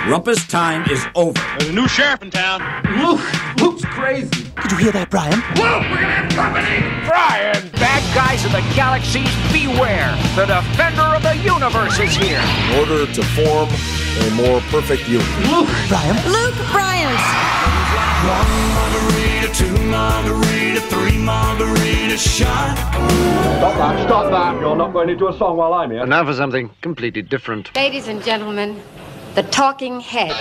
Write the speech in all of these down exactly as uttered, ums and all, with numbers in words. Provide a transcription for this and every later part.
Rumpus time is over. There's a new sheriff in town. Luke! Luke's crazy. Did you hear that, Brian? Luke, we're gonna have company! Brian! Bad guys of the galaxies, beware! The defender of the universe is here! In order to form a more perfect union. Luke! Brian? Luke Bryant! One margarita, two margarita, three margarita shot. Stop that, stop that. You're not going into a song while I'm here. And now for something completely different. Ladies and gentlemen, the Talking Heads.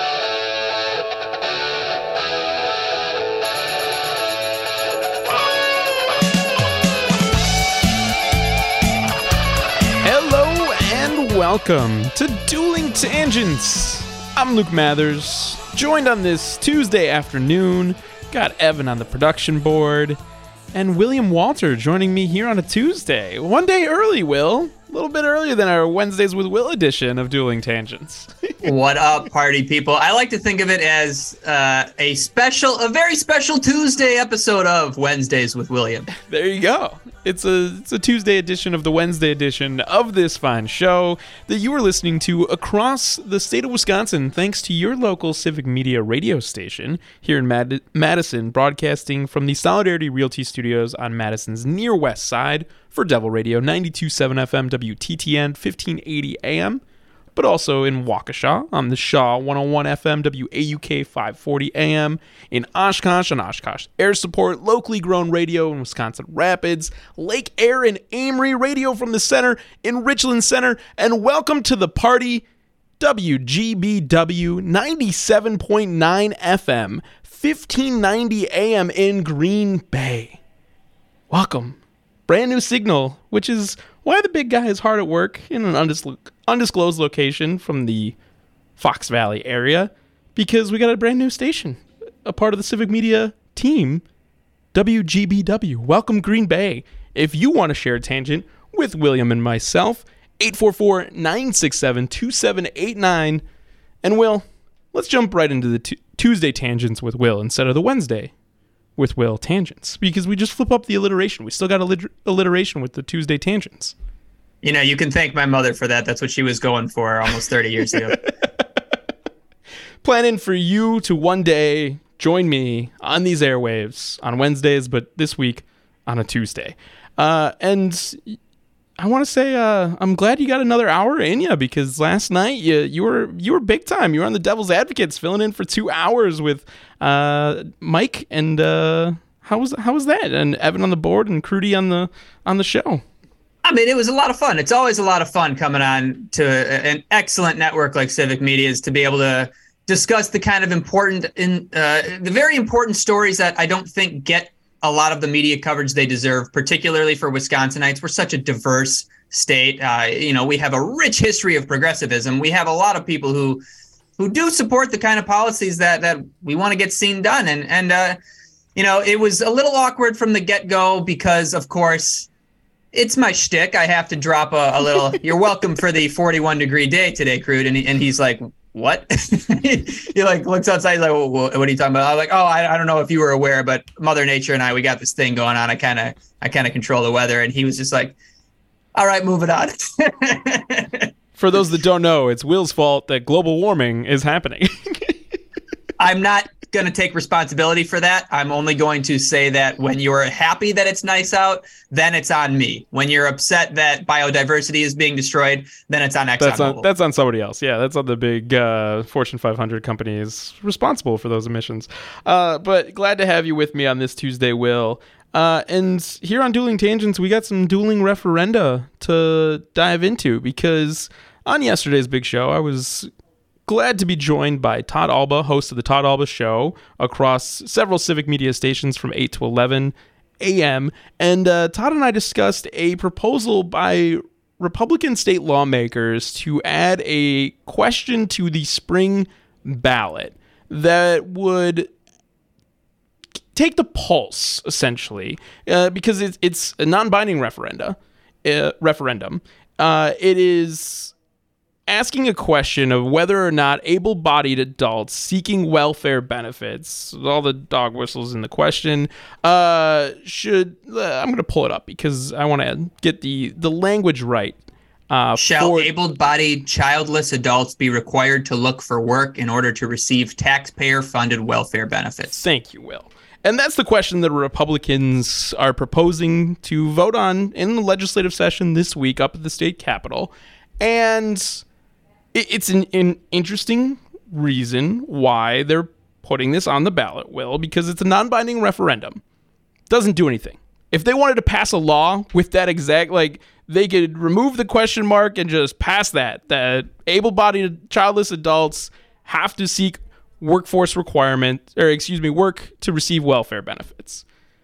Hello and welcome to Dueling Tangents. I'm Luke Mathers, joined on this Tuesday afternoon. Got Evan on the production board, and William Walter joining me here on a Tuesday. One day early, Will. A little bit earlier than our Wednesdays with Will edition of Dueling Tangents. What up, party people? I like to think of it as uh, a special, a very special Tuesday episode of Wednesdays with William. There you go. It's a it's a Tuesday edition of the Wednesday edition of this fine show that you are listening to across the state of Wisconsin, thanks to your local Civic Media radio station here in Mad- Madison, broadcasting from the Solidarity Realty Studios on Madison's near west side for Devil Radio ninety-two point seven F M W T T N fifteen eighty A M, but also in Waukesha on the Shaw one oh one F M W A U K five forty A M, in Oshkosh on Oshkosh Air Support, locally grown radio in Wisconsin Rapids, Lake Air and Amory radio from the center in Richland Center, and welcome to the party, W G B W ninety-seven point nine F M, fifteen ninety A M in Green Bay. Welcome. Brand new signal, which is why the big guy is hard at work in an undis- undisclosed location from the Fox Valley area, because we got a brand new station, a part of the Civic Media team, W G B W. Welcome, Green Bay. If you want to share a tangent with William and myself, eight four four, nine six seven, two seven eight nine. And Will, let's jump right into the t- Tuesday tangents with Will instead of the Wednesday with Will tangents, because we just flip up the alliteration. We still got alliter- alliteration with the Tuesday tangents. You know, you can thank my mother for that. That's what she was going for almost thirty years ago. Planning for you to one day join me on these airwaves on Wednesdays, but this week on a Tuesday. Uh, and I want to say uh, I'm glad you got another hour in you, because last night you you were you were big time. You were on the Devil's Advocates, filling in for two hours with uh, Mike, and uh, how was how was that? And Evan on the board and Crudy on the on the show. I mean, it was a lot of fun. It's always a lot of fun coming on to an excellent network like Civic Media, is to be able to discuss the kind of important, in uh, the very important stories that I don't think get a lot of the media coverage they deserve, particularly for Wisconsinites. We're such a diverse state. Uh, you know, we have a rich history of progressivism. We have a lot of people who who do support the kind of policies that that we want to get seen done. And, and uh, you know, it was a little awkward from the get-go because, of course, it's my shtick. I have to drop a, a little, you're welcome for the forty-one degree day today, Crude. And, he, and he's like, what? He like looks outside. He's like, well, what are you talking about? I'm like, oh, I, I don't know if you were aware, but Mother Nature and I, we got this thing going on. I kind of, I kind of control the weather. And he was just like, all right, move it on. For those that don't know, it's Will's fault that global warming is happening. I'm not going to take responsibility for that. I'm only going to say that when you're happy that it's nice out, then it's on me. When you're upset that biodiversity is being destroyed, then it's on ExxonMobil. That's on, that's on somebody else. Yeah, that's on the big uh, Fortune five hundred companies responsible for those emissions. Uh, but glad to have you with me on this Tuesday, Will. Uh, and here on Dueling Tangents, we got some dueling referenda to dive into, because on yesterday's big show, I was glad to be joined by Todd Alba, host of the Todd Alba Show, across several Civic Media stations from eight to eleven A M. And uh, Todd and I discussed a proposal by Republican state lawmakers to add a question to the spring ballot that would take the pulse, essentially, uh, because it's, it's a non-binding referenda, uh, referendum. Uh, it is asking a question of whether or not able-bodied adults seeking welfare benefits, all the dog whistles in the question, uh, should, uh, I'm going to pull it up because I want to get the, the language right. Uh, Shall for- able-bodied childless adults be required to look for work in order to receive taxpayer-funded welfare benefits? Thank you, Will. And that's the question that Republicans are proposing to vote on in the legislative session this week up at the state capitol. And it's an, an interesting reason why they're putting this on the ballot, Will, because it's a non-binding referendum. Doesn't do anything. If they wanted to pass a law with that exact, like, they could remove the question mark and just pass that, that able-bodied childless adults have to seek workforce requirement, or excuse me, work to receive welfare benefits.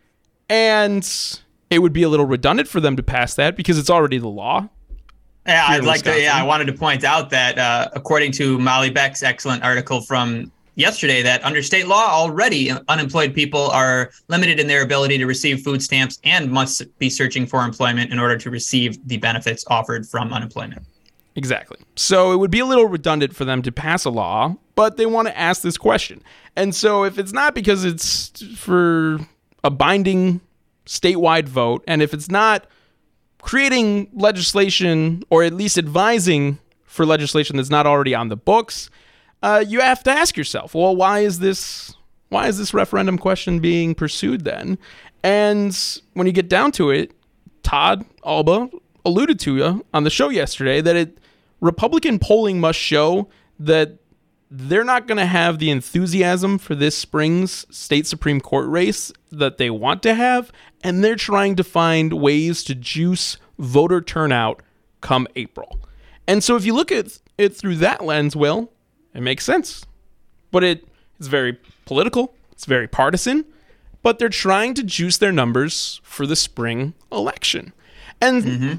And it would be a little redundant for them to pass that because it's already the law. Yeah, I'd like to, yeah, I wanted to point out that uh, according to Molly Beck's excellent article from yesterday, that under state law already unemployed people are limited in their ability to receive food stamps and must be searching for employment in order to receive the benefits offered from unemployment. Exactly. So it would be a little redundant for them to pass a law, but they want to ask this question. And so if it's not because it's for a binding statewide vote, and if it's not creating legislation or at least advising for legislation that's not already on the books, Uh, you have to ask yourself, well, why is this why is this referendum question being pursued then? And when you get down to it, Todd Alba alluded to you on the show yesterday that it Republican polling must show that they're not going to have the enthusiasm for this spring's state Supreme Court race that they want to have, and they're trying to find ways to juice voter turnout come April. And so if you look at it through that lens, Will, it makes sense, but it is very political. It's very partisan, but they're trying to juice their numbers for the spring election. And mm-hmm.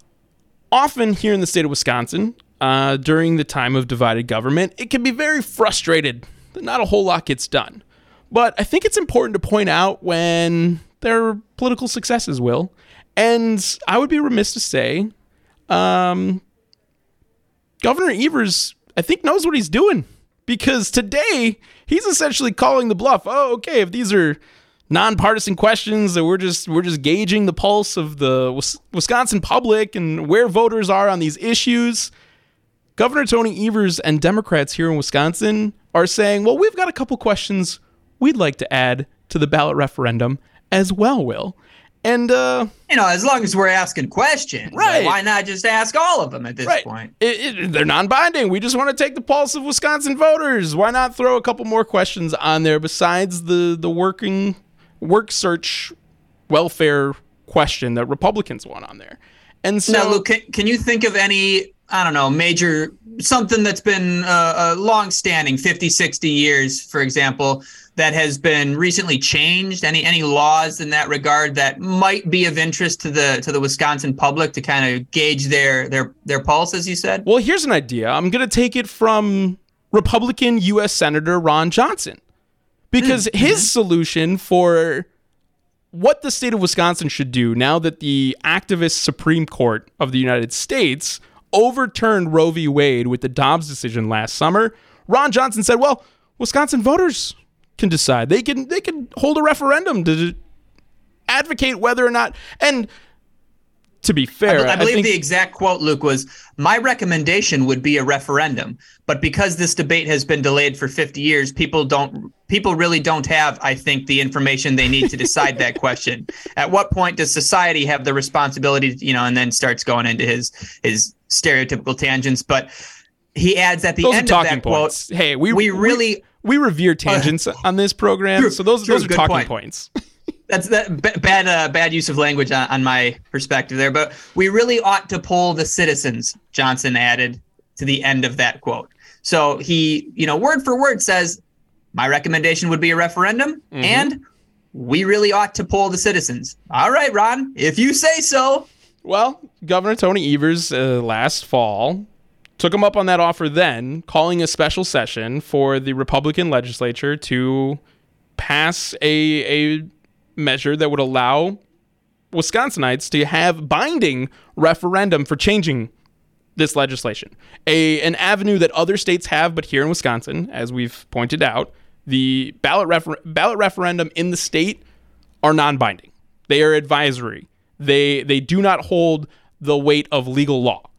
often here in the state of Wisconsin, uh, during the time of divided government, it can be very frustrated that not a whole lot gets done. But I think it's important to point out when there are political successes, Will. And I would be remiss to say, um, Governor Evers, I think, knows what he's doing, because today he's essentially calling the bluff. Oh, okay, if these are nonpartisan questions that we're just we're just gauging the pulse of the Wisconsin public and where voters are on these issues, Governor Tony Evers and Democrats here in Wisconsin are saying, well, we've got a couple questions we'd like to add to the ballot referendum as well, Will. And, uh, you know, as long as we're asking questions, right? Why not just ask all of them at this right. point? It, it, they're non-binding. We just want to take the pulse of Wisconsin voters. Why not throw a couple more questions on there besides the, the working work search welfare question that Republicans want on there? And so, now, Luke, can, can you think of any, I don't know, major, something that's been uh, uh, long-standing, fifty, sixty years, for example, that has been recently changed? Any any laws in that regard that might be of interest to the to the Wisconsin public to kind of gauge their their their pulse, as you said? Well, here's an idea. I'm going to take it from Republican U S Senator Ron Johnson, because mm-hmm. his solution for what the state of Wisconsin should do now that the activist Supreme Court of the United States overturned Roe v. Wade with the Dobbs decision last summer, Ron Johnson said, well, Wisconsin voters can decide. They can they can hold a referendum to advocate whether or not. And to be fair, I, I believe I think, the exact quote, Luke, was, my recommendation would be a referendum. But because this debate has been delayed for fifty years, people don't people really don't have, I think, the information they need to decide that question. At what point does society have the responsibility, you know, and then starts going into his his stereotypical tangents. But he adds at the those end are of talking that points. quote, hey, we, we really... We, we revere tangents uh, on this program, true, so those, true, those are talking point. points. That's that b- bad uh, bad use of language on, on my perspective there. But we really ought to poll the citizens, Johnson added to the end of that quote. So he, you know, word for word says, my recommendation would be a referendum, mm-hmm. and we really ought to poll the citizens. All right, Ron, if you say so. Well, Governor Tony Evers uh, last fall took him up on that offer then, calling a special session for the Republican legislature to pass a a measure that would allow Wisconsinites to have binding referendum for changing this legislation. A an avenue that other states have, but here in Wisconsin, as we've pointed out, the ballot refer- ballot referendum in the state are non-binding. They are advisory. They they do not hold the weight of legal law.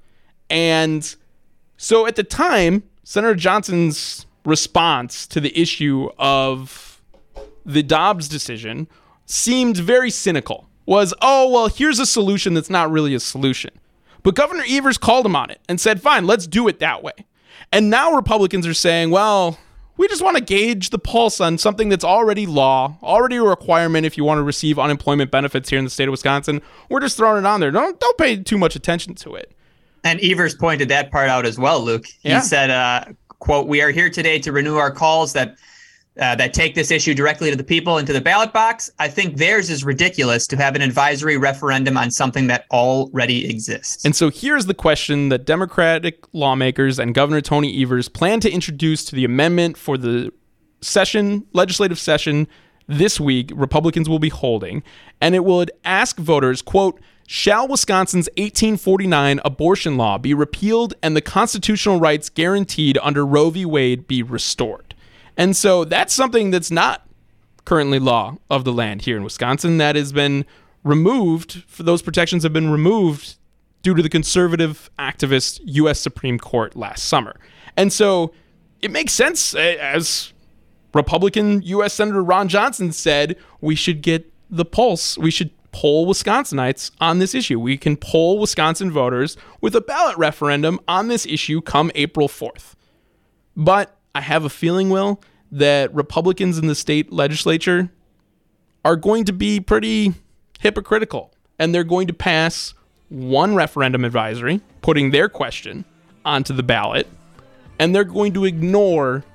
And so at the time, Senator Johnson's response to the issue of the Dobbs decision seemed very cynical. Was, oh, well, here's a solution that's not really a solution. But Governor Evers called him on it and said, fine, let's do it that way. And now Republicans are saying, well, we just want to gauge the pulse on something that's already law, already a requirement if you want to receive unemployment benefits here in the state of Wisconsin. We're just throwing it on there. Don't, don't pay too much attention to it. And Evers pointed that part out as well, Luke. He yeah. said, uh, quote, we are here today to renew our calls that uh, that take this issue directly to the people and to the ballot box. I think theirs is ridiculous to have an advisory referendum on something that already exists. And so here's the question that Democratic lawmakers and Governor Tony Evers plan to introduce to the amendment for the session, legislative session this week, Republicans will be holding. And it would ask voters, quote, shall Wisconsin's eighteen forty-nine abortion law be repealed and the constitutional rights guaranteed under Roe v. Wade be restored? And so that's something that's not currently law of the land here in Wisconsin. That has been removed. For those protections have been removed due to the conservative activist U S Supreme Court last summer. And so it makes sense, as Republican U S Senator Ron Johnson said, we should get the pulse. We should poll Wisconsinites on this issue. We can poll Wisconsin voters with a ballot referendum on this issue come April fourth. But I have a feeling, Will, that Republicans in the state legislature are going to be pretty hypocritical, and they're going to pass one referendum advisory, putting their question onto the ballot, and they're going to ignore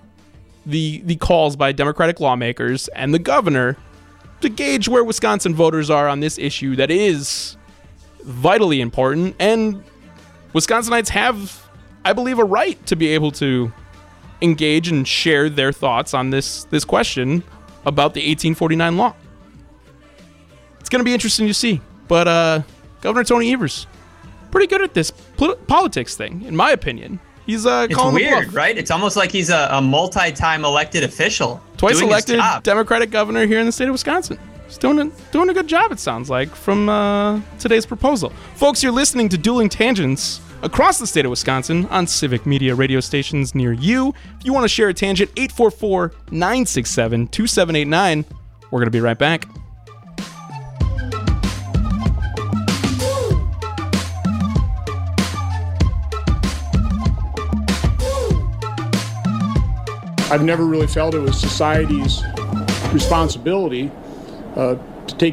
the the calls by Democratic lawmakers and the governor to gauge where Wisconsin voters are on this issue that is vitally important. And Wisconsinites have, I believe, a right to be able to engage and share their thoughts on this this question about the eighteen forty-nine law. It's going to be interesting to see. But uh, Governor Tony Evers, pretty good at this pol- politics thing, in my opinion. He's uh, it's calling weird, the bluff. Right? It's almost like he's a, a multi-time elected official. Twice elected Democratic governor here in the state of Wisconsin. He's doing a, doing a good job, it sounds like, from uh, today's proposal. Folks, you're listening to Dueling Tangents across the state of Wisconsin on Civic Media radio stations near you. If you want to share a tangent, eight four four, nine six seven, two seven eight nine. We're going to be right back. I've never really felt it was society's responsibility uh, to take.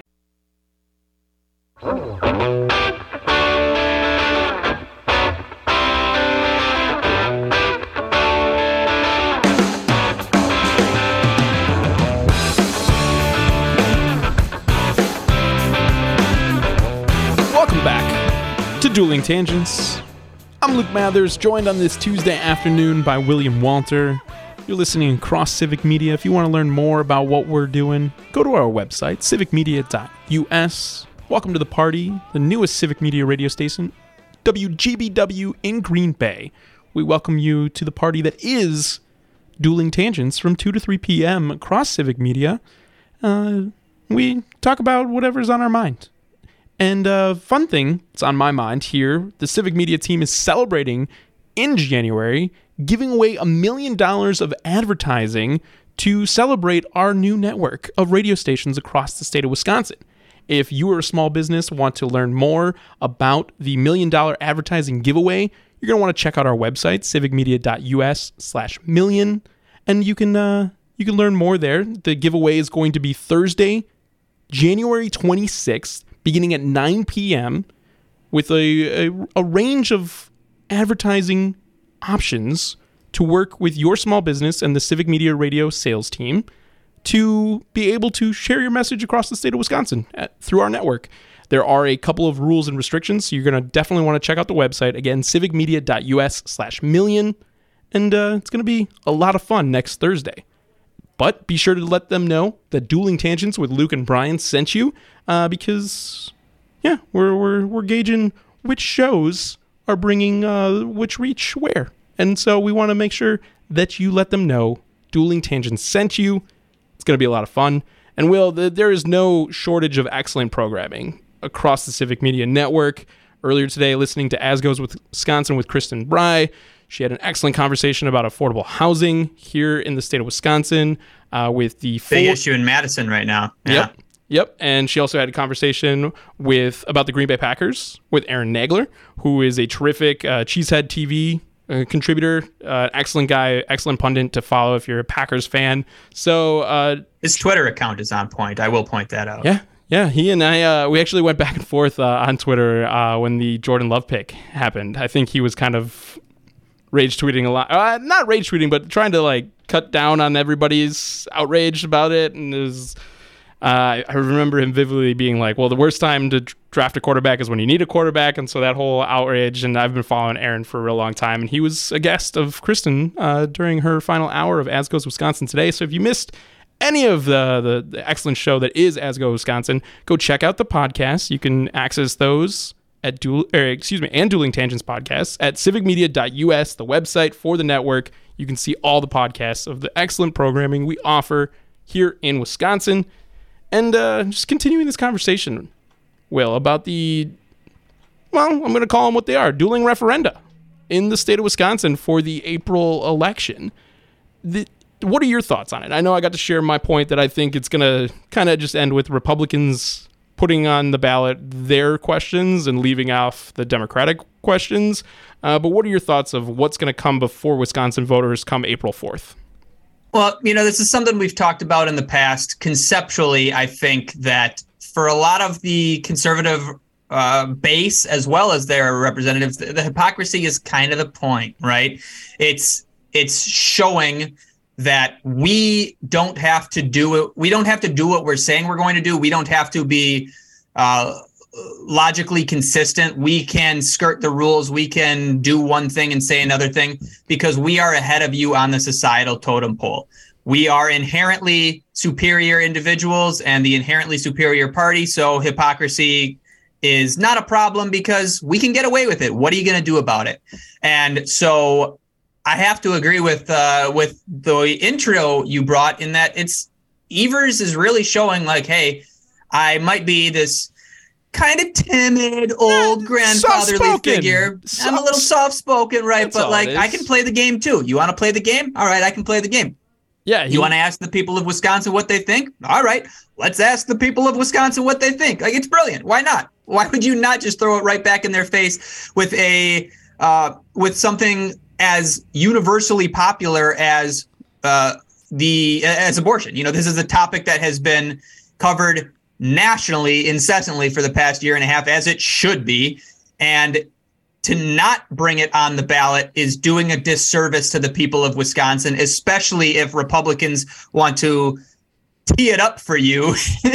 Welcome back to Dueling Tangents. I'm Luke Mathers, joined on this Tuesday afternoon by William Walter. You're listening across Civic Media. If you want to learn more about what we're doing, go to our website, civic media dot u s. Welcome to the party, the newest Civic Media radio station, W G B W in Green Bay. We welcome you to the party that is Dueling Tangents from two to three p.m. across Civic Media. Uh, we talk about whatever's on our mind. And uh, fun thing that's on my mind here, the Civic Media team is celebrating in January, giving away a million dollars of advertising to celebrate our new network of radio stations across the state of Wisconsin. If you are a small business, want to learn more about the million dollar advertising giveaway, you're going to want to check out our website, civic media dot u s slash million, and you can uh, you can learn more there. The giveaway is going to be Thursday, January twenty-sixth, beginning at nine p.m. with a, a, a range of advertising options to work with your small business and the Civic Media Radio sales team to be able to share your message across the state of Wisconsin at, through our network. There are a couple of rules and restrictions, so you're going to definitely want to check out the website. Again, civic media dot u s slash million, and uh, it's going to be a lot of fun next Thursday. But be sure to let them know that Dueling Tangents with Luke and Brian sent you, uh, because, yeah, we're we're we're gauging which shows are bringing uh, which reach where. And so we want to make sure that you let them know Dueling Tangents sent you. It's going to be a lot of fun. And Will, the, there is no shortage of excellent programming across the Civic Media Network. earlier today listening to As Goes with Wisconsin with Kristen Bry. She had an excellent conversation about affordable housing here in the state of Wisconsin uh, with the big four- issue in Madison right now. Yeah. Yep. Yep. And she also had a conversation with about the Green Bay Packers with Aaron Nagler, who is a terrific uh, Cheesehead T V uh, contributor, uh, excellent guy, excellent pundit to follow if you're a Packers fan. So uh, his Twitter account is on point. I will point that out. Yeah. Yeah, he and I, uh, we actually went back and forth uh, on Twitter uh, when the Jordan Love pick happened. I think he was kind of rage tweeting a lot. Uh, not rage tweeting, but trying to like cut down on everybody's outrage about it. And it was, uh, I remember him vividly being like, well, the worst time to draft a quarterback is when you need a quarterback. And so that whole outrage, and I've been following Aaron for a real long time. And he was a guest of Kristen uh, during her final hour of As Goes Wisconsin today. So if you missed any of the, the, the excellent show that is As Go Wisconsin, go check out the podcast. You can access those at dual, or excuse me, and Dueling Tangents podcasts at civic media dot U S, the website for the network. You can see all the podcasts of the excellent programming we offer here in Wisconsin. And uh, just continuing this conversation, Will, about the, well, I'm going to call them what they are, dueling referenda in the state of Wisconsin for the April election. The What are your thoughts on it? I know I got to share my point that I think it's going to kind of just end with Republicans putting on the ballot their questions and leaving off the Democratic questions. Uh, but what are your thoughts of what's going to come before Wisconsin voters come April fourth? Well, you know, this is something we've talked about in the past. Conceptually, I think that for a lot of the conservative uh, base, as well as their representatives, the, the hypocrisy is kind of the point, right? It's it's showing that we don't have to do it. We don't have to do what we're saying we're going to do. We don't have to be uh, logically consistent. We can skirt the rules. We can do one thing and say another thing because we are ahead of you on the societal totem pole. We are inherently superior individuals and the inherently superior party. So hypocrisy is not a problem because we can get away with it. What are you going to do about it? And so I have to agree with uh, with the intro you brought in that it's Evers is really showing like, hey, I might be this kind of timid old grandfatherly soft-spoken. figure. Soft- I'm a little soft-spoken, right? That's But like, it I can play the game too. You want to play the game? All right, I can play the game. Yeah. He- you want to ask the people of Wisconsin what they think? All right, let's ask the people of Wisconsin what they think. Like, it's brilliant. Why not? Why would you not just throw it right back in their face with a uh, with something as universally popular as uh, the as abortion? You know, this is a topic that has been covered nationally incessantly for the past year and a half, as it should be. And to not bring it on the ballot is doing a disservice to the people of Wisconsin, especially if Republicans want to tee it up for you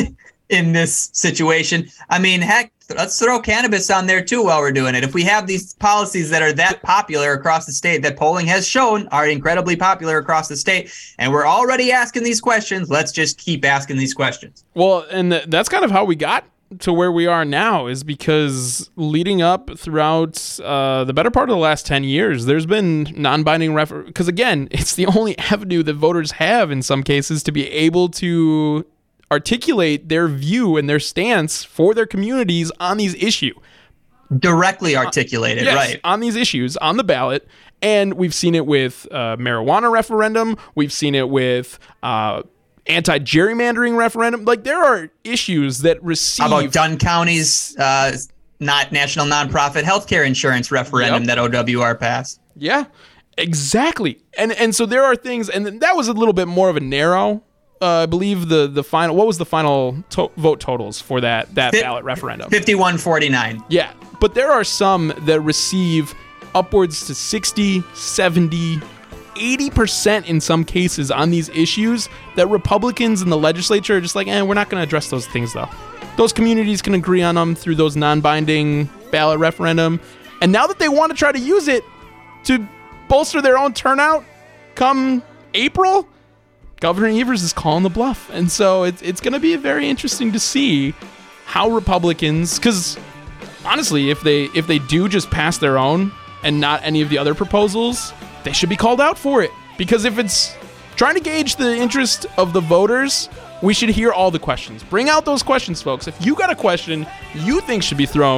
in this situation. I mean, heck, let's throw cannabis on there too while we're doing it. If we have these policies that are that popular across the state, that polling has shown are incredibly popular across the state, and we're already asking these questions, let's just keep asking these questions. Well, and th- that's kind of how we got to where we are now, is because leading up throughout uh, the better part of the last ten years, there's been non-binding refer- because again, it's the only avenue that voters have in some cases to be able to articulate their view and their stance for their communities on these issues. Directly articulated, yes, right. On these issues, on the ballot. And we've seen it with uh, marijuana referendum. We've seen it with uh, anti-gerrymandering referendum. Like, there are issues that receive... How about Dunn County's uh, not national nonprofit healthcare insurance referendum yep. that O W R passed? Yeah, exactly. And and so there are things, and that was a little bit more of a narrow... Uh, I believe the the final. What was the final to- vote totals for that that F- ballot referendum? fifty-one forty-nine. Yeah, but there are some that receive upwards to sixty, seventy, eighty percent in some cases on these issues that Republicans in the legislature are just like, eh, we're not going to address those things though. Those communities can agree on them through those non-binding ballot referendum, and now that they want to try to use it to bolster their own turnout come April, Governor Evers is calling the bluff. And so it's it's going to be very interesting to see how Republicans, because honestly, if they if they do just pass their own and not any of the other proposals, they should be called out for it. Because if it's trying to gauge the interest of the voters, we should hear all the questions. Bring out those questions, folks. If you got a question you think should be thrown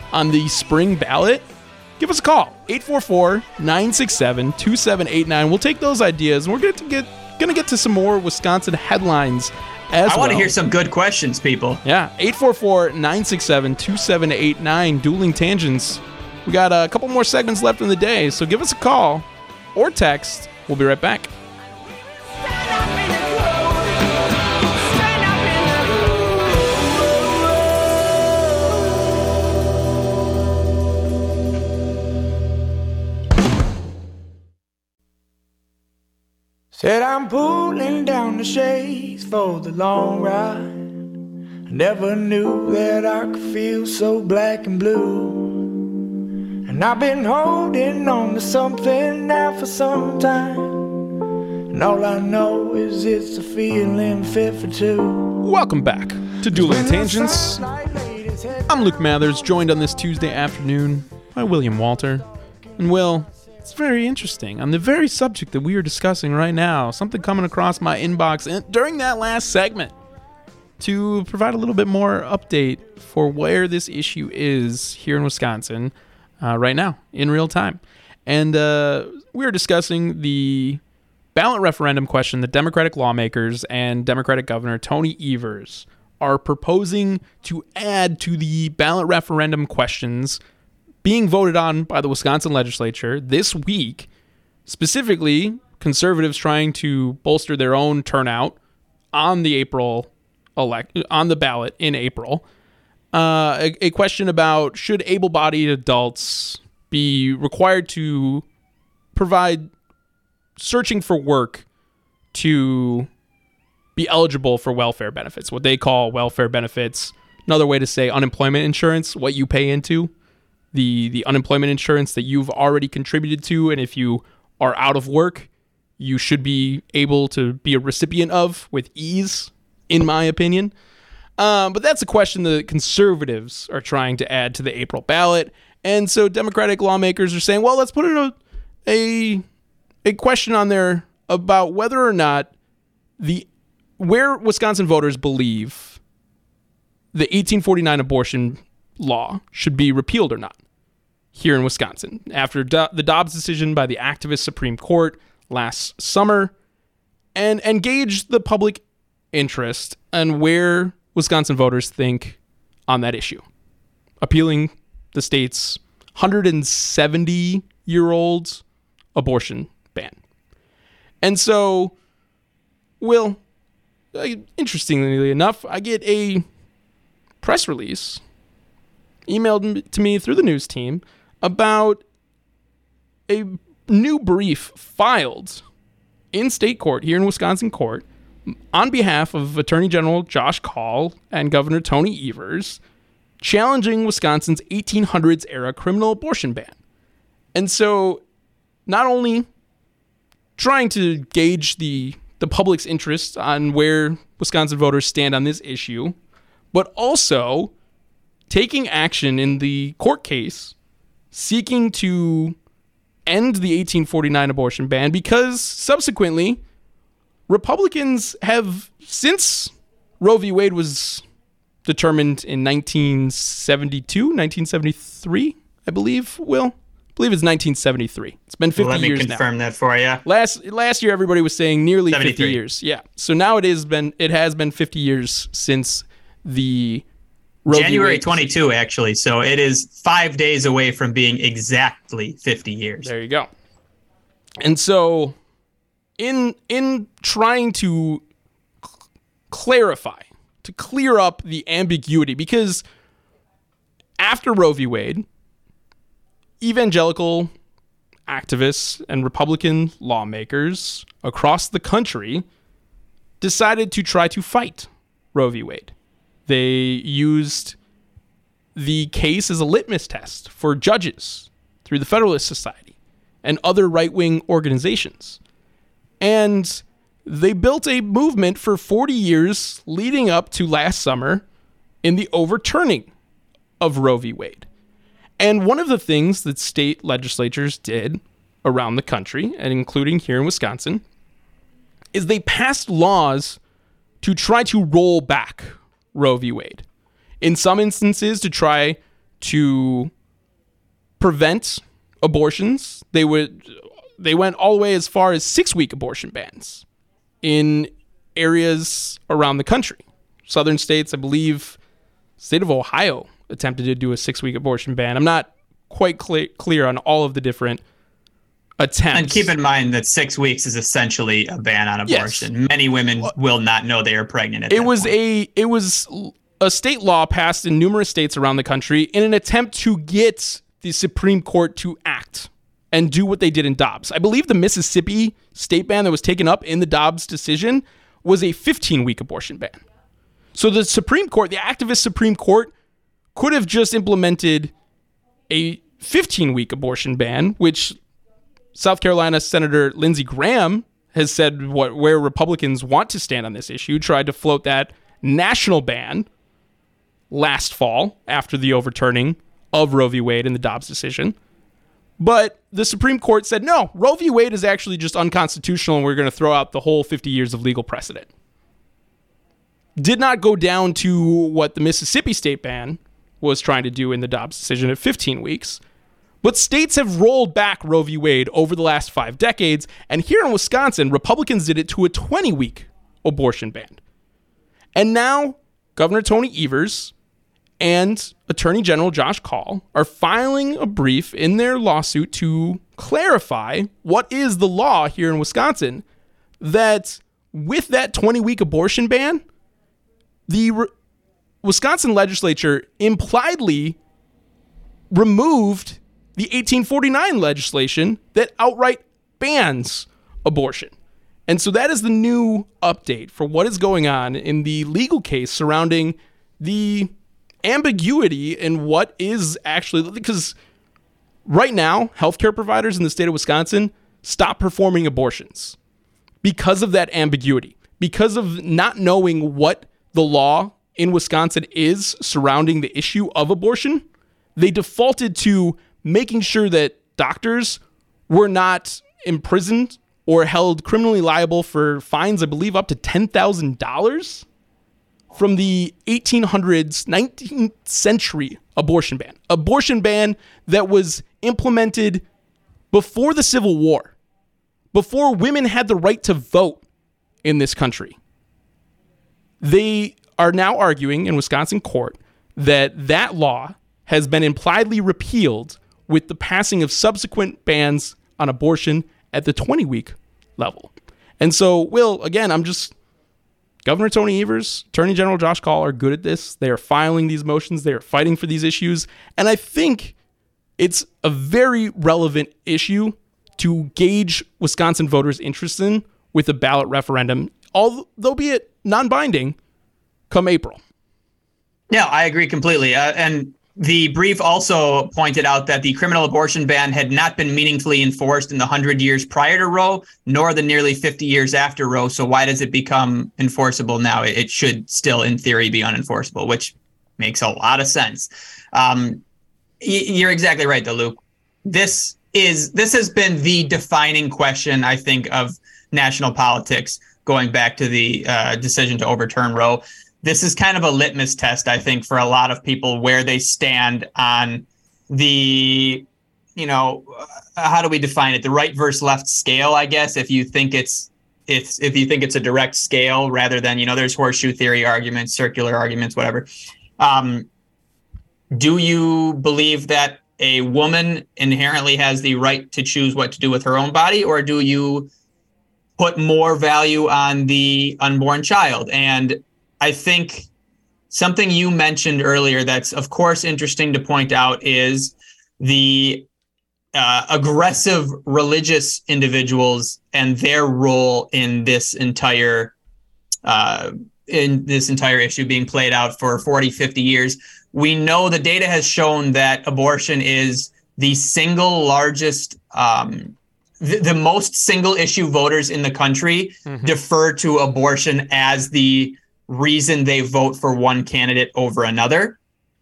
on the spring ballot, give us a call. eight four four, nine six seven, two seven eight nine. We'll take those ideas, and we're going to get going to get to some more Wisconsin headlines as I want well. to hear some good questions, people. Yeah, eight four four, nine six seven, two seven eight nine, Dueling Tangents. We got a couple more segments left in the day, so give us a call or text. We'll be right back. Said I'm pulling down the shades for the long ride. I never knew that I could feel so black and blue. And I've been holding on to something now for some time. And all I know is it's a feeling fit for two. Welcome back to Dueling Tangents. I'm Luke Mathers, joined on this Tuesday afternoon by William Walter. And Will, it's very interesting. On the very subject that we are discussing right now, something coming across my inbox in, during that last segment to provide a little bit more update for where this issue is here in Wisconsin uh, right now, in real time. And uh, we are discussing the ballot referendum question that Democratic lawmakers and Democratic Governor Tony Evers are proposing to add to the ballot referendum questions being voted on by the Wisconsin legislature this week, specifically conservatives trying to bolster their own turnout on the April elect on the ballot in April. Uh, a, a question about should able-bodied adults be required to provide searching for work to be eligible for welfare benefits, what they call welfare benefits. Another way to say unemployment insurance, what you pay into. The, the unemployment insurance that you've already contributed to, and if you are out of work, you should be able to be a recipient of with ease, in my opinion. Um, but that's a question that conservatives are trying to add to the April ballot. And so Democratic lawmakers are saying, well, let's put in a, a, a question on there about whether or not the where Wisconsin voters believe the eighteen forty-nine abortion law should be repealed or not here in Wisconsin after Do- the Dobbs decision by the activist Supreme Court last summer, and, and gauge the public interest and where Wisconsin voters think on that issue, appealing the state's one hundred seventy year old abortion ban. And so, Will, uh, interestingly enough, I get a press release emailed to me through the news team about a new brief filed in state court here in Wisconsin court on behalf of Attorney General Josh Kaul and Governor Tony Evers, challenging Wisconsin's eighteen hundreds era criminal abortion ban. And so not only trying to gauge the, the public's interest on where Wisconsin voters stand on this issue, but also taking action in the court case seeking to end the eighteen forty-nine abortion ban because subsequently Republicans have, since Roe v. Wade was determined in nineteen seventy-two, nineteen seventy-three, I believe, Will? I believe it's nineteen seventy-three. It's been fifty Let me years now. confirm that for you. Last last year, everybody was saying nearly fifty seventy-three years. Yeah. So now it is been it has been fifty years since the Roe v. January Wade twenty-second, actually. So it is five days away from being exactly fifty years. There you go. And so in in trying to c- clarify, to clear up the ambiguity, because after Roe v. Wade, evangelical activists and Republican lawmakers across the country decided to try to fight Roe v. Wade. They used the case as a litmus test for judges through the Federalist Society and other right-wing organizations. And they built a movement for forty years leading up to last summer in the overturning of Roe v. Wade. And one of the things that state legislatures did around the country, and including here in Wisconsin, is they passed laws to try to roll back Roe v. Wade. In some instances, to try to prevent abortions. They would they went all the way as far as six-week abortion bans in areas around the country. Southern states, I believe, state of Ohio attempted to do a six-week abortion ban. I'm not quite clear, clear on all of the different attempts. And keep in mind that six weeks is essentially a ban on abortion. Yes. Many women will not know they are pregnant at it that was point. a it was a state law passed in numerous states around the country in an attempt to get the Supreme Court to act and do what they did in Dobbs. I believe the Mississippi state ban that was taken up in the Dobbs decision was a fifteen-week abortion ban. So the Supreme Court, the activist Supreme Court, could have just implemented a fifteen-week abortion ban, which South Carolina Senator Lindsey Graham has said what where Republicans want to stand on this issue, tried to float that national ban last fall after the overturning of Roe v. Wade in the Dobbs decision. But the Supreme Court said, no, Roe v. Wade is actually just unconstitutional and we're going to throw out the whole fifty years of legal precedent. Did not go down to what the Mississippi state ban was trying to do in the Dobbs decision at fifteen weeks. But states have rolled back Roe v. Wade over the last five decades, and here in Wisconsin, Republicans did it to a twenty-week abortion ban. And now, Governor Tony Evers and Attorney General Josh Kaul are filing a brief in their lawsuit to clarify what is the law here in Wisconsin, that with that twenty-week abortion ban, the Re- Wisconsin legislature impliedly removed the eighteen forty-nine legislation that outright bans abortion. And so that is the new update for what is going on in the legal case surrounding the ambiguity in what is actually, because right now, healthcare providers in the state of Wisconsin stop performing abortions because of that ambiguity, because of not knowing what the law in Wisconsin is surrounding the issue of abortion. They defaulted to making sure that doctors were not imprisoned or held criminally liable for fines, I believe, up to ten thousand dollars from the eighteen hundreds, nineteenth century abortion ban. Abortion ban that was implemented before the Civil War, before women had the right to vote in this country. They are now arguing in Wisconsin court that that law has been impliedly repealed with the passing of subsequent bans on abortion at the twenty-week level. And so, Will, again, I'm just... Governor Tony Evers, Attorney General Josh Kaul are good at this. They are filing these motions. They are fighting for these issues. And I think it's a very relevant issue to gauge Wisconsin voters' interest in with a ballot referendum, although be it non-binding, come April. Yeah, I agree completely. Uh, and the brief also pointed out that the criminal abortion ban had not been meaningfully enforced in the hundred years prior to Roe, nor the nearly fifty years after Roe. So why does it become enforceable now? It should still, in theory, be unenforceable, which makes a lot of sense. Um, you're exactly right, though, Luke. This is this has been the defining question, I think, of national politics, going back to the uh, decision to overturn Roe. This is kind of a litmus test, I think, for a lot of people where they stand on the, you know, uh, how do we define it? The right versus left scale, I guess. If you think it's it's if you think it's a direct scale rather than, you know, there's horseshoe theory arguments, circular arguments, whatever. Um, do you believe that a woman inherently has the right to choose what to do with her own body, or do you put more value on the unborn child? And I think something you mentioned earlier that's, of course, interesting to point out is the uh, aggressive religious individuals and their role in this entire uh, in this entire issue being played out for forty, fifty years. We know the data has shown that abortion is the single largest, um, th- the most single issue voters in the country mm-hmm. defer to abortion as the reason they vote for one candidate over another.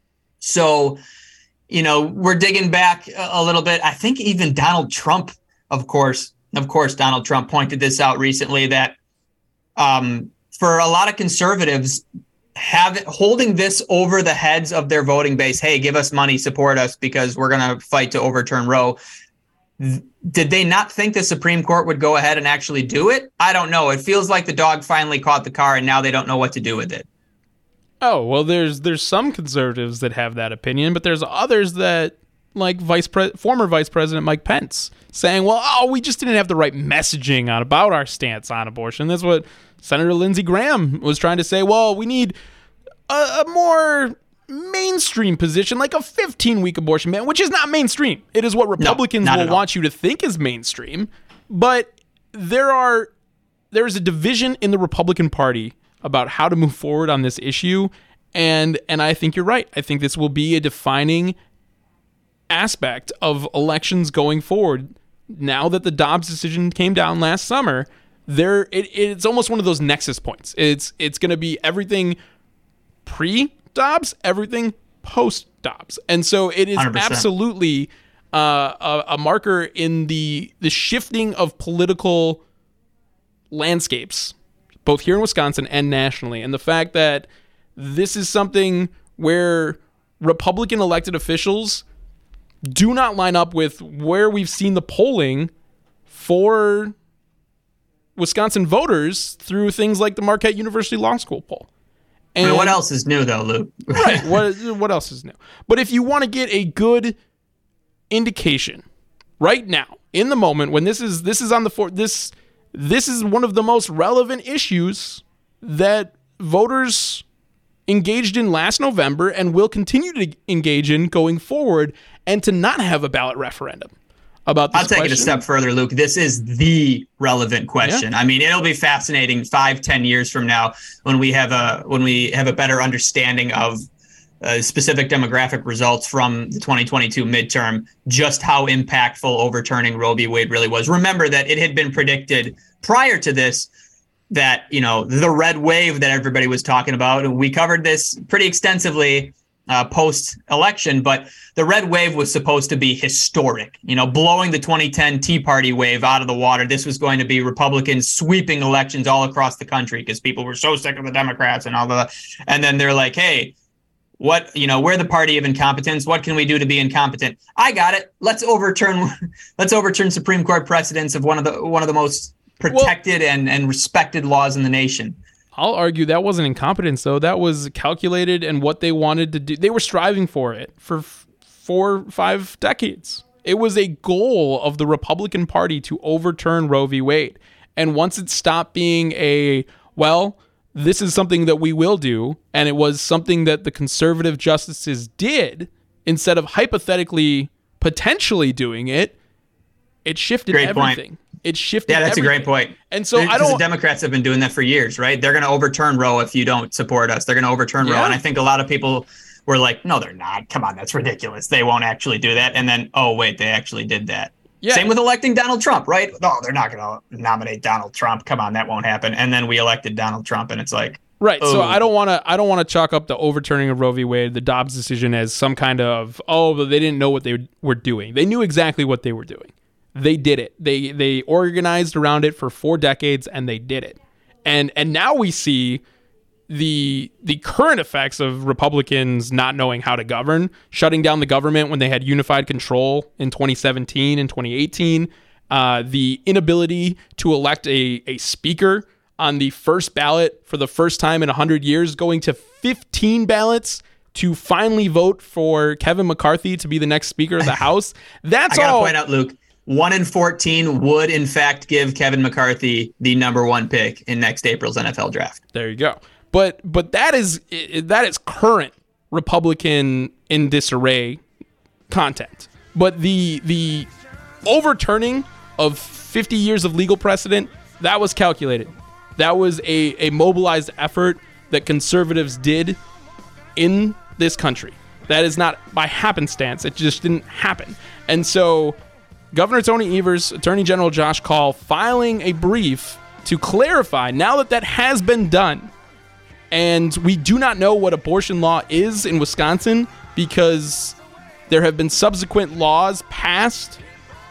So, you know, we're digging back a little bit. I think even Donald Trump, of course, of course, Donald Trump pointed this out recently, that um, for a lot of conservatives, have it, holding this over the heads of their voting base. Hey, give us money, support us because we're going to fight to overturn Roe. Did they not think the Supreme Court would go ahead and actually do it? I don't know. It feels like the dog finally caught the car and now they don't know what to do with it. Oh, well, there's there's some conservatives that have that opinion, but there's others that, like Vice Pre- former Vice President Mike Pence, saying, well, oh, we just didn't have the right messaging on about our stance on abortion. That's what Senator Lindsey Graham was trying to say. Well, we need a, a more mainstream position, like a fifteen-week abortion ban, which is not mainstream. It is what Republicans no, will want you to think is mainstream. But there are there is a division in the Republican Party about how to move forward on this issue, and and I think you're right. I think this will be a defining aspect of elections going forward. Now that the Dobbs decision came down last summer, there it, it's almost one of those nexus points. It's it's going to be everything pre-Dobbs, everything post-Dobbs, and so it is one hundred percent absolutely uh, a, a marker in the the shifting of political landscapes, both here in Wisconsin and nationally, and the fact that this is something where Republican elected officials do not line up with where we've seen the polling for Wisconsin voters through things like the Marquette University Law School poll. And I mean, what else is new, though, Luke? Right. What what else is new? But if you want to get a good indication right now, in the moment, when this is this is on the for this this is one of the most relevant issues that voters engaged in last November and will continue to engage in going forward, and to not have a ballot referendum about this I'll take question. it a step further, Luke. This is the relevant question. Yeah. I mean, it'll be fascinating five, ten years from now when we have a when we have a better understanding of uh, specific demographic results from the twenty twenty-two midterm, just how impactful overturning Roe v. Wade really was. Remember that it had been predicted prior to this that, you know, the red wave that everybody was talking about, and we covered this pretty extensively uh, post-election, but the red wave was supposed to be historic, you know, blowing the twenty ten Tea Party wave out of the water. This was going to be Republicans sweeping elections all across the country because people were so sick of the Democrats and all the, and then they're like, hey, what, you know, we're the party of incompetence. What can we do to be incompetent? I got it. Let's overturn, let's overturn Supreme Court precedents of one of the, one of the most protected well, and, and respected laws in the nation. I'll argue that wasn't incompetence, though. That was calculated and what they wanted to do. They were striving for it for f- four, five decades. It was a goal of the Republican Party to overturn Roe v. Wade. And once it stopped being a, well, this is something that we will do, and it was something that the conservative justices did, instead of hypothetically, potentially doing it, it shifted Great everything. Point. It shifted Yeah, that's everything. a great point. And so I don't. The Democrats have been doing that for years, right? They're going to overturn Roe if you don't support us. They're going to overturn yeah. Roe, and I think a lot of people were like, "No, they're not. Come on, that's ridiculous. They won't actually do that." And then, oh wait, they actually did that. Yeah. Same with electing Donald Trump, right? No, they're not going to nominate Donald Trump. Come on, that won't happen. And then we elected Donald Trump, and it's like, right. oh. So I don't want to. I don't want to chalk up the overturning of Roe v. Wade, the Dobbs decision, as some kind of oh, but they didn't know what they were doing. They knew exactly what they were doing. They did it. They they organized around it for four decades, and they did it. And and now we see the the current effects of Republicans not knowing how to govern, shutting down the government when they had unified control in twenty seventeen and twenty eighteen, uh, the inability to elect a, a speaker on the first ballot for the first time in one hundred years, going to fifteen ballots to finally vote for Kevin McCarthy to be the next Speaker of the House. That's I gotta all. point out, Luke, one in fourteen would, in fact, give Kevin McCarthy the number one pick in next April's N F L draft. There you go. But but that is that is current Republican in disarray content. But the the overturning of fifty years of legal precedent, that was calculated. That was a, a mobilized effort that conservatives did in this country. That is not by happenstance. It just didn't happen. And so Governor Tony Evers, Attorney General Josh Kaul, filing a brief to clarify now that that has been done. And we do not know what abortion law is in Wisconsin because there have been subsequent laws passed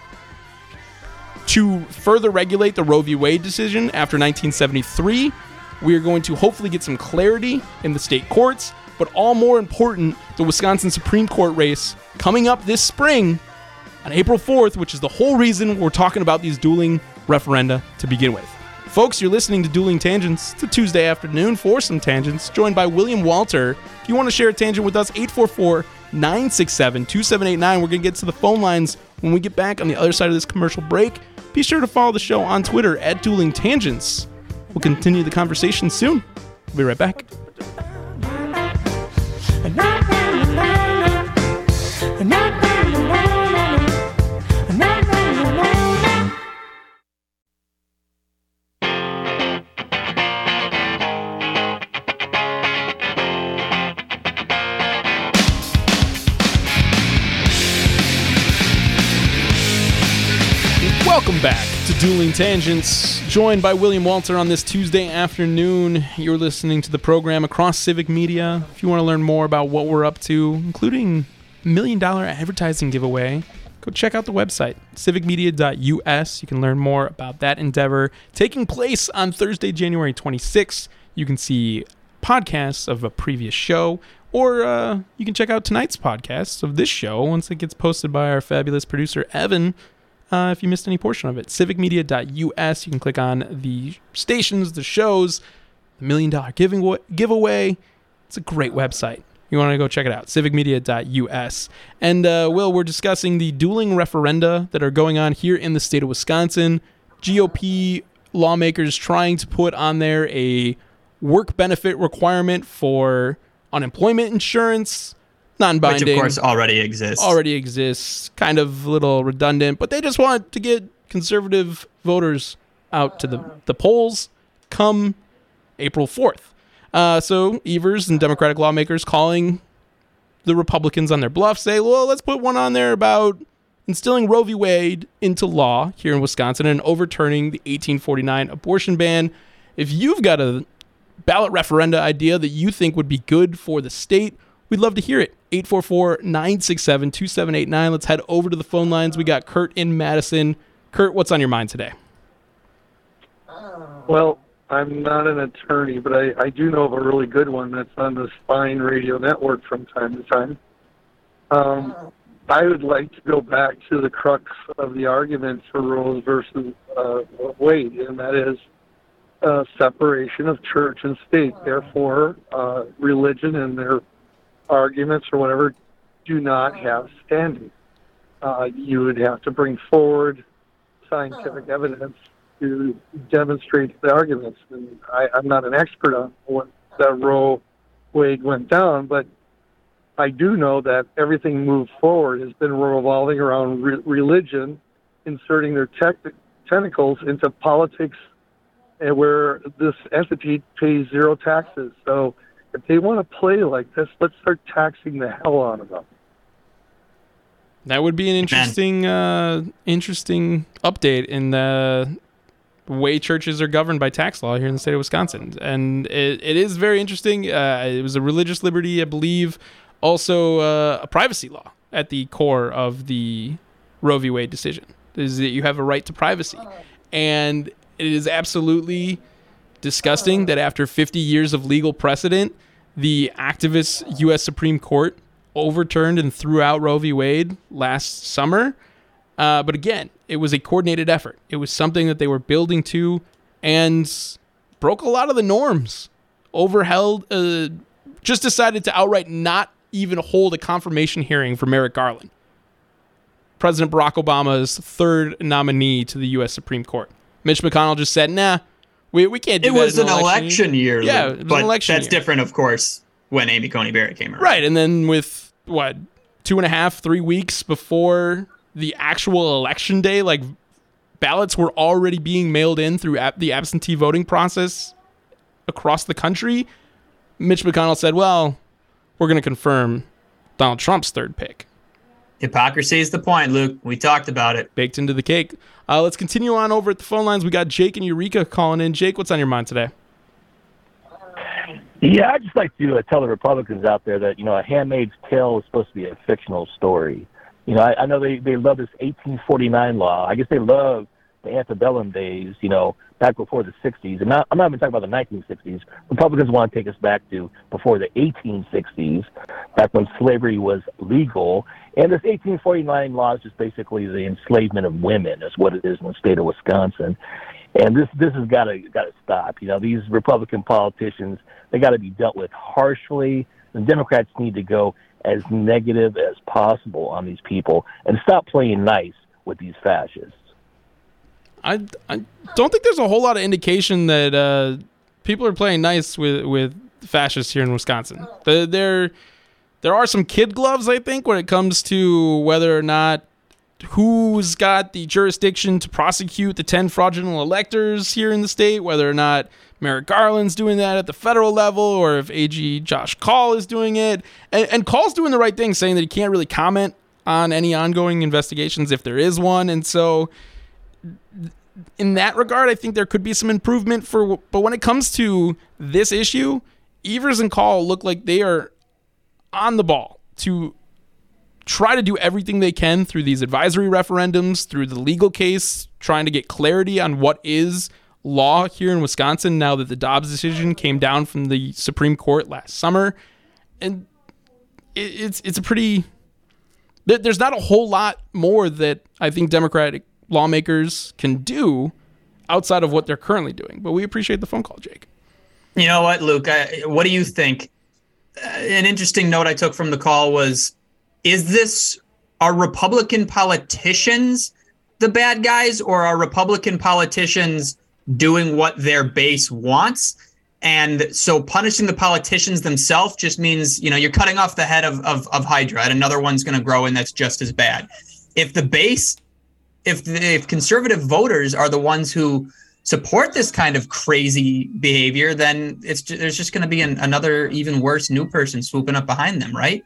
to further regulate the Roe v. Wade decision after nineteen seventy-three. We are going to hopefully get some clarity in the state courts, but all more important, the Wisconsin Supreme Court race coming up this spring on April fourth, which is the whole reason we're talking about these dueling referenda to begin with. Folks, you're listening to Dueling Tangents. It's a Tuesday afternoon for some tangents, joined by William Walter. If you want to share a tangent with us, eight four four, nine six seven, two seven eight nine. We're going to get to the phone lines when we get back on the other side of this commercial break. Be sure to follow the show on Twitter at Dueling Tangents. We'll continue the conversation soon. We'll be right back. Welcome back to Dueling Tangents, joined by William Walter on this Tuesday afternoon. You're listening to the program across Civic Media. If you want to learn more about what we're up to, including a million dollar advertising giveaway, go check out the website, civic media dot u s. You can learn more about that endeavor taking place on Thursday, January twenty-sixth. You can see podcasts of a previous show, or uh, you can check out tonight's podcast of this show once it gets posted by our fabulous producer, Evan. Uh, if you missed any portion of it, civic media dot u s. You can click on the stations, the shows, the million dollar giving giveaway. It's a great website. You want to go check it out, civic media dot u s. And, uh, Will, we're discussing the dueling referenda that are going on here in the state of Wisconsin. G O P lawmakers trying to put on there a work benefit requirement for unemployment insurance. Non-binding. Which, of course, already exists. Already exists. Kind of a little redundant, but they just want to get conservative voters out to the, the polls come April fourth. Uh, so Evers and Democratic lawmakers calling the Republicans on their bluff say, well, let's put one on there about instilling Roe v. Wade into law here in Wisconsin and overturning the eighteen forty-nine abortion ban. If you've got a ballot referenda idea that you think would be good for the state, we'd love to hear it. eight four four, nine six seven, two seven eight nine. Let's head over to the phone lines. We got Kurt in Madison. Kurt, what's on your mind today? Well, I'm not an attorney, but I, I do know of a really good one that's on the Spine Radio Network from time to time. Um, I would like to go back to the crux of the argument for Roe versus uh, Wade, and that is uh, separation of church and state. Therefore, uh, religion and their arguments or whatever do not have standing. Uh, you would have to bring forward scientific evidence to demonstrate the arguments. And I, I'm not an expert on what that Roe Wade went down, but I do know that everything moved forward has been revolving around re- religion, inserting their tech- tentacles into politics, and where this entity pays zero taxes. So if they want to play like this, let's start taxing the hell out of them. That would be an interesting, uh, interesting update in the way churches are governed by tax law here in the state of Wisconsin. And it, it is very interesting. Uh, it was a religious liberty, I believe, also uh, a privacy law at the core of the Roe v. Wade decision, is that you have a right to privacy. And it is absolutely disgusting that after fifty years of legal precedent, the activist U S Supreme Court overturned and threw out Roe v. Wade last summer. Uh, but again, it was a coordinated effort. It was something that they were building to and broke a lot of the norms. Overheld, uh, just decided to outright not even hold a confirmation hearing for Merrick Garland, President Barack Obama's third nominee to the U S Supreme Court. Mitch McConnell just said, nah, we, we can't do it that. It was an an election year. year. Yeah, Luke, it was but an election that's year. different, of course, when Amy Coney Barrett came around. Right, and then with, what, two and a half, three weeks before the actual election day, like, ballots were already being mailed in through ab- the absentee voting process across the country, Mitch McConnell said, well, we're going to confirm Donald Trump's third pick. Hypocrisy is the point, Luke. We talked about it. Baked into the cake. Uh, let's continue on over at the phone lines. We got Jake and Eureka calling in. Jake, what's on your mind today? Yeah, I'd just like to uh, tell the Republicans out there that, you know, A Handmaid's Tale is supposed to be a fictional story. You know, I, I know they, they love this eighteen forty-nine law. I guess they love the antebellum days, you know, back before the sixties, and not, I'm not even talking about the nineteen sixties. Republicans want to take us back to before the eighteen sixties, back when slavery was legal. And this eighteen forty-nine law is just basically the enslavement of women, is what it is in the state of Wisconsin. And this this has got to got to stop. You know, these Republican politicians, they got to be dealt with harshly. The Democrats need to go as negative as possible on these people and stop playing nice with these fascists. I, I don't think there's a whole lot of indication that uh, people are playing nice with, with fascists here in Wisconsin. The, there, there are some kid gloves, I think, when it comes to whether or not who's got the jurisdiction to prosecute the ten fraudulent electors here in the state, whether or not Merrick Garland's doing that at the federal level or if A G Josh Kaul is doing it. And, and Kaul's doing the right thing, saying that he can't really comment on any ongoing investigations if there is one. And so in that regard, I think there could be some improvement for, but when it comes to this issue, Evers and Kaul look like they are on the ball to try to do everything they can through these advisory referendums, through the legal case, trying to get clarity on what is law here in Wisconsin now that the Dobbs decision came down from the Supreme Court last summer. And it's it's a pretty... There's not a whole lot more that I think Democratic lawmakers can do outside of what they're currently doing. But we appreciate the phone call, Jake. You know what, Luke? I, what do you think? Uh, an interesting note I took from the call was, is this, are Republican politicians the bad guys, or are Republican politicians doing what their base wants? And so punishing the politicians themselves just means, you know, you're cutting off the head of, of, of Hydra, and another one's going to grow in that's just as bad. If the base, if the, if conservative voters are the ones who support this kind of crazy behavior, then it's there's just going to be an, another even worse new person swooping up behind them, right?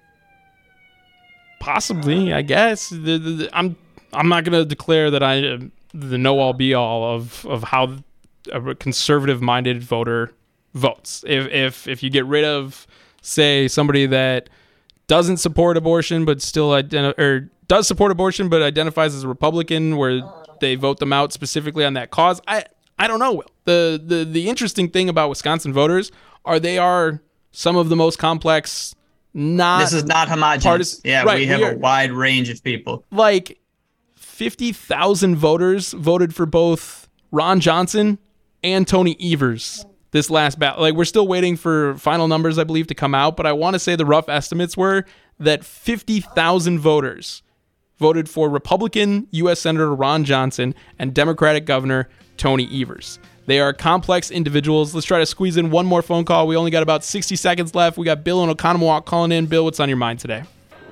Possibly, I guess. The, the, the, I'm I'm not going to declare that I am the know-all be-all of of how a conservative-minded voter votes. If if if you get rid of, say, somebody that doesn't support abortion but still identi- or does support abortion but identifies as a Republican, where they vote them out specifically on that cause, I I don't know. Will the the the interesting thing about Wisconsin voters are they are some of the most complex. Not this is not homogeneous. Partisan, yeah, right, we have we are, a wide range of people. Like fifty thousand voters voted for both Ron Johnson and Tony Evers this last battle. Like, we're still waiting for final numbers, I believe, to come out, but I want to say the rough estimates were that fifty thousand voters voted for Republican U S Senator Ron Johnson and Democratic Governor Tony Evers. They are complex individuals. Let's try to squeeze in one more phone call. We only got about sixty seconds left. We got Bill in Oconomowoc calling in. Bill, what's on your mind today?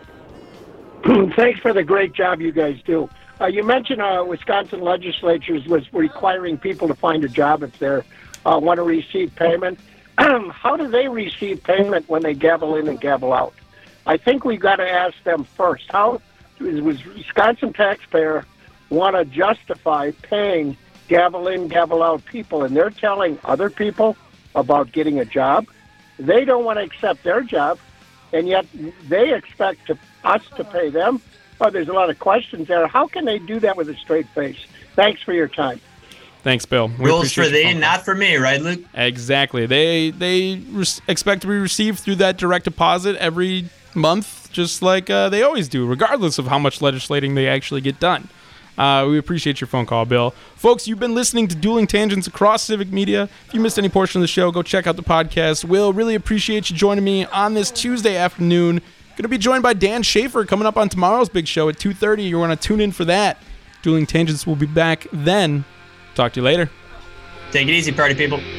Thanks for the great job you guys do. Uh, you mentioned uh, Wisconsin legislatures was requiring people to find a job if they uh, want to receive payment. How do they receive payment when they gavel in and gavel out? I think we've got to ask them first. How does Wisconsin taxpayer want to justify paying gavel in, gavel out people, and they're telling other people about getting a job? They don't want to accept their job, and yet they expect to, us to pay them. Oh, there's a lot of questions there. How can they do that with a straight face? Thanks for your time. Thanks, Bill. We Rules for thee, not for me, right, Luke? Exactly. They they re- expect to be received through that direct deposit every month, just like uh, they always do, regardless of how much legislating they actually get done. Uh, we appreciate your phone call, Bill. Folks, you've been listening to Dueling Tangents across Civic Media. If you missed any portion of the show, go check out the podcast. Will, really appreciate you joining me on this Tuesday afternoon. Going to be joined by Dan Schaefer coming up on tomorrow's big show at two thirty. You're going to tune in for that. Dueling Tangents will be back then. Talk to you later. Take it easy, party people.